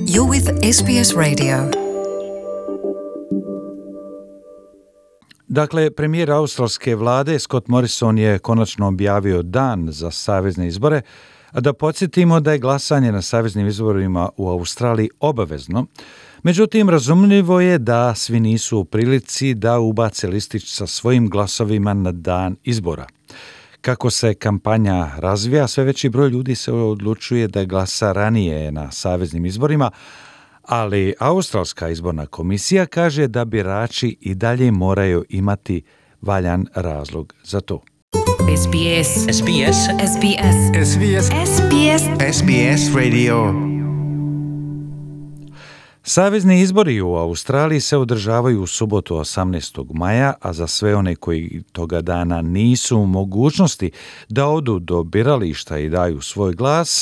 You're with SBS Radio. Dakle, premijer australske vlade Scott Morrison je konačno objavio dan za savezne izbore, a da podsjetimo da je glasanje na saveznim izborima u Australiji obavezno. Međutim, razumljivo je da svi nisu u prilici da ubace listić sa svojim glasovima na dan izbora. Kako se kampanja razvija, sve veći broj ljudi se odlučuje da glasa ranije na saveznim izborima, ali Australska izborna komisija kaže da birači i dalje moraju imati valjan razlog za to. SBS Radio. Savezni izbori u Australiji se održavaju u subotu 18. maja, a za sve one koji toga dana nisu u mogućnosti da odu do birališta i daju svoj glas,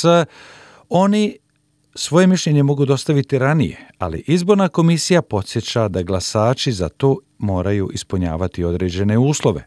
oni svoje mišljenje mogu dostaviti ranije, ali izborna komisija podsjeća da glasači za to moraju ispunjavati određene uslove.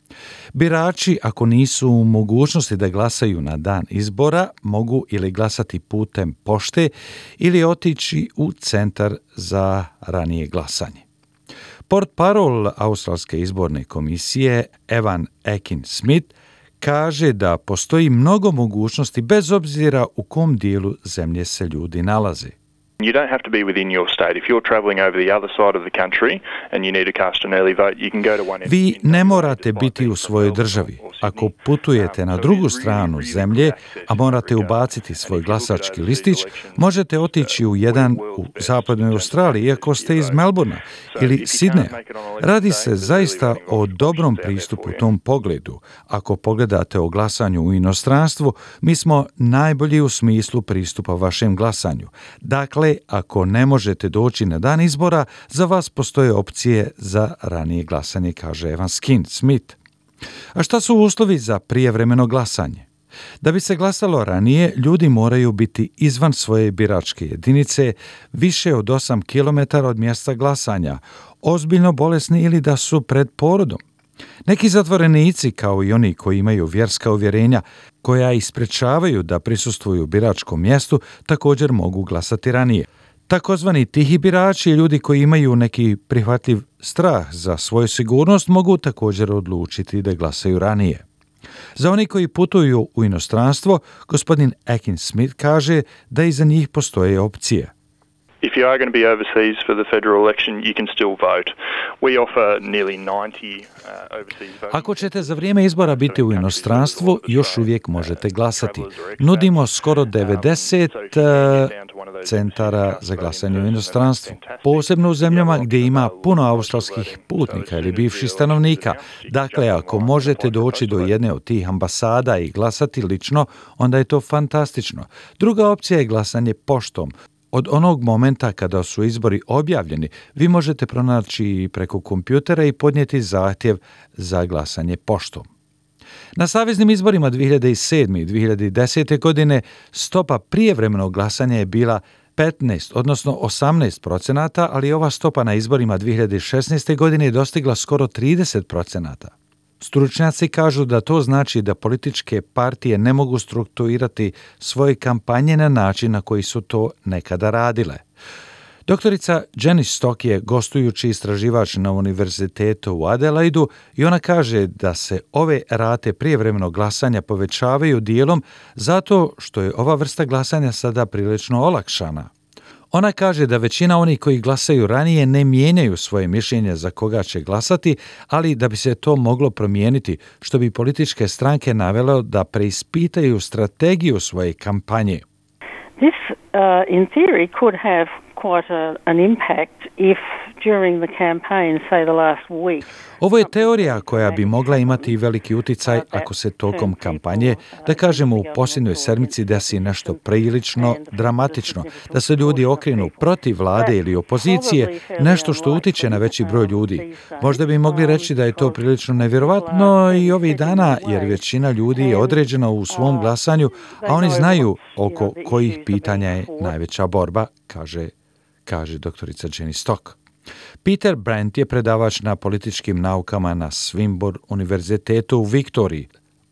Birači, ako nisu u mogućnosti da glasaju na dan izbora, mogu ili glasati putem pošte ili otići u centar za ranije glasanje. Portparol Australske izborne komisije Evan Akin-Smith kaže da postoji mnogo mogućnosti bez obzira u kom dijelu zemlje se ljudi nalaze. You don't have to be within your state. If you're travelling over the other side of the country and you need to cast an early vote, you can go to one. Vi ne morate biti u svojoj državi. Ako putujete na drugu stranu zemlje, a morate ubaciti svoj glasački listić, možete otići u jedan u zapadnoj Australiji, iako ste iz Melbourna ili Sidneja. Radi se zaista o dobrom pristupu u tom pogledu. Ako pogledate o glasanju u inostranstvu, mi smo najbolji u smislu pristupa vašem glasanju. Dakle, ako ne možete doći na dan izbora, za vas postoje opcije za ranije glasanje, kaže Evan Akin-Smith. A šta su uslovi za prijevremeno glasanje? Da bi se glasalo ranije, ljudi moraju biti izvan svoje biračke jedinice, više od 8 km od mjesta glasanja, ozbiljno bolesni ili da su pred porodom. Neki zatvorenici, kao i oni koji imaju vjerska uvjerenja koja isprečavaju da prisustvuju biračkom mjestu, također mogu glasati ranije. Takozvani tihi birači, ljudi koji imaju neki prihvatljiv strah za svoju sigurnost, mogu također odlučiti da glasaju ranije. Za oni koji putuju u inostranstvo, gospodin Akin-Smith kaže da i za njih postoje opcije. If you are going to be overseas for the federal election, you can still vote. We offer nearly 90 overseas voting. Ako ćete za vrijeme izbora biti u inostranstvu, još uvijek možete glasati. Nudimo skoro 90 centara za glasanje u inostranstvu, posebno u zemljama gdje ima puno australskih putnika ili bivših stanovnika. Dakle, ako možete doći do jedne od tih ambasada i glasati lično, onda je to fantastično. Druga opcija je glasanje poštom. Od onog momenta kada su izbori objavljeni, vi možete pronaći preko kompjutera i podnijeti zahtjev za glasanje poštom. Na saveznim izborima 2007. i 2010. godine stopa prijevremenog glasanja je bila 15, odnosno 18%, ali ova stopa na izborima 2016. godine je dostigla skoro 30%. Stručnjaci kažu da to znači da političke partije ne mogu strukturirati svoje kampanje na način na koji su to nekada radile. Doktorica Jenny Stock je gostujući istraživač na univerzitetu u Adelaidu i ona kaže da se ove rate prijevremenog glasanja povećavaju dijelom zato što je ova vrsta glasanja sada prilično olakšana. Ona kaže da većina onih koji glasaju ranije ne mijenjaju svoje mišljenje za koga će glasati, ali da bi se to moglo promijeniti, što bi političke stranke navelo da preispitaju strategiju svoje kampanje. This, in theory, could have quite an impact if during the campaign, say the last week. Ovo je teorija koja bi mogla imati veliki uticaj ako se tokom kampanje, da kažemo u posljednjoj sedmici, desi nešto prilično dramatično, da se ljudi okrenu protiv vlade ili opozicije, nešto što utiče na veći broj ljudi. Možda bi mogli reći da je to prilično nevjerovatno i ovih dana, jer većina ljudi je određena u svom glasanju, a oni znaju oko kojih pitanja je najveća borba, kaže doktorica Jenny Stock. Peter Brandt je predavač na političkim naukama na Swinburne univerzitetu u Viktoriji.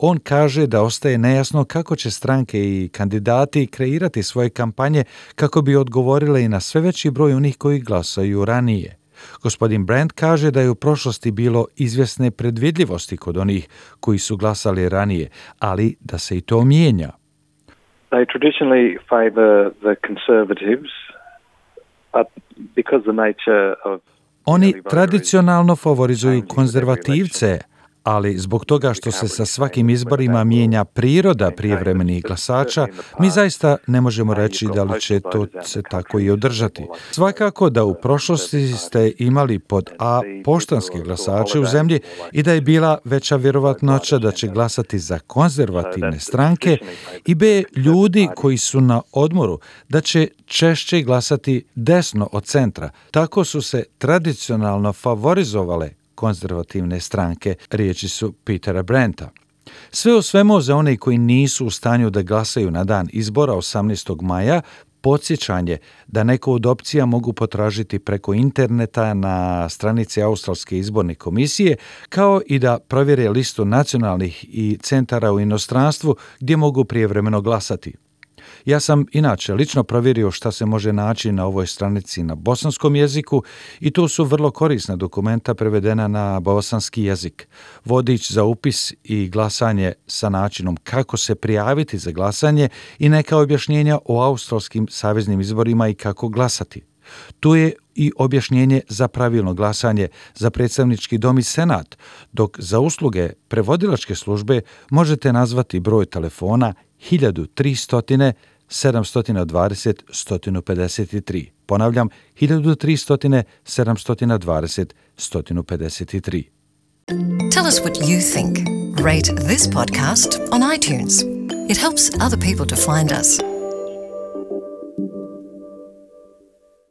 On kaže da ostaje nejasno kako će stranke i kandidati kreirati svoje kampanje kako bi odgovorile i na sve veći broj onih koji glasaju ranije. Gospodin Brandt kaže da je u prošlosti bilo izvjesne predvidljivosti kod onih koji su glasali ranije, ali da se i to mijenja. They traditionally favor the conservatives because the nature of Oni tradicionalno favorizuju konzervativce, ali zbog toga što se sa svakim izborima mijenja priroda prijevremenih glasača, mi zaista ne možemo reći da li će to se tako i održati. Svakako da u prošlosti ste imali pod A poštanske glasače u zemlji i da je bila veća vjerovatnoća da će glasati za konzervativne stranke i B ljudi koji su na odmoru da će češće glasati desno od centra. Tako su se tradicionalno favorizovale konzervativne stranke, riječi su Petera Brandta. Sve u svemu za one koji nisu u stanju da glasaju na dan izbora 18. maja, podsjećanje da neko od opcija mogu potražiti preko interneta na stranici Australske izborne komisije, kao i da provjere listu nacionalnih i centara u inostranstvu gdje mogu prijevremeno glasati. Ja sam inače lično provjerio šta se može naći na ovoj stranici na bosanskom jeziku i tu su vrlo korisna dokumenta prevedena na bosanski jezik. Vodič za upis i glasanje sa načinom kako se prijaviti za glasanje i neka objašnjenja o australskim saveznim izborima i kako glasati. Tu je i objašnjenje za pravilno glasanje za predstavnički dom i senat, dok za usluge prevodilačke službe možete nazvati broj telefona 1300 720 153. Ponavljam, 1300 720 153. Tell us what you think. Rate this podcast on iTunes. It helps other people to find us.